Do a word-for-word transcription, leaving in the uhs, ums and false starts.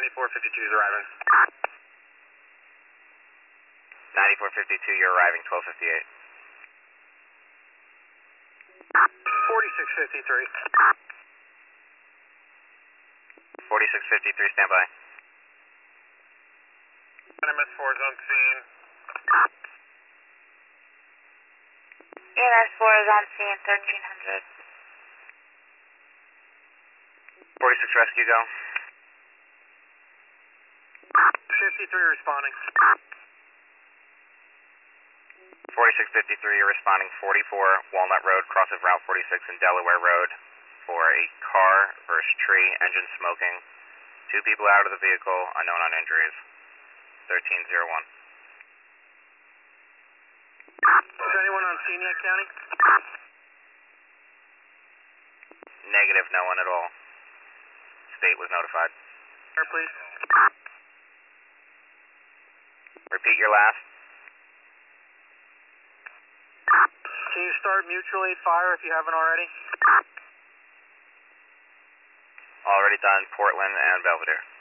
ninety-four fifty-two is arriving. ninety-four fifty-two, you're arriving, twelve fifty-eight. forty-six fifty-three. forty-six fifty-three, stand by. M S four is on scene. E M S four is on scene, thirteen hundred. forty-six rescue, go. fifty-three responding. forty-six fifty-three, you're responding forty-four Walnut Road, cross of Route forty-six and Delaware Road for a car versus tree, engine smoking. Two people out of the vehicle, unknown on injuries. thirteen oh one. Is anyone on scene yet, County? Negative, no one at all. State was notified. Sir, please. Repeat your last. Can you start mutual aid fire if you haven't already? Already done, Portland and Belvedere.